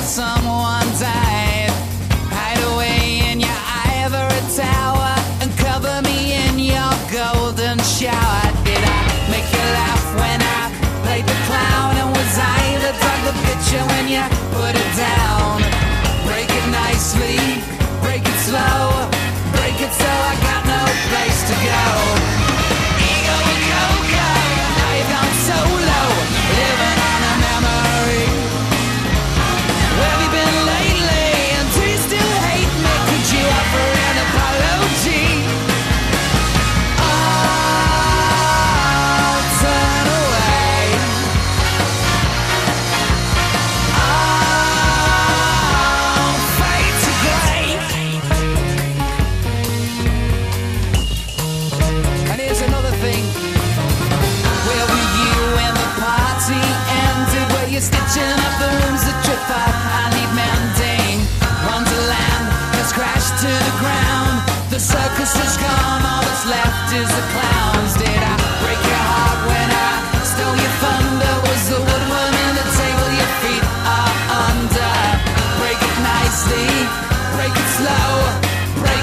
someone died. Hide away in your ivory tower and cover me in your golden shower. Did I make you laugh when I played the clown? And was I the drug the picture when you put it down? Break it nicely, break it slow, break it so I got no place to go. Ego and go-go, now you've gone so low, living on a memory. Where have you been lately? And do you still hate me? Could you offer an apology? Oh, turn away. Oh, fade to grey. And here's another thing. Where were you when the party ended? Were you stitching up the rooms that trip up? I need mending. Wonderland has crashed to the ground. The circus is gone, all that's left is the clowns. Did I break your heart when I stole your thunder? Was the woodworm in the table your feet are under? Break it nicely, break it slow, break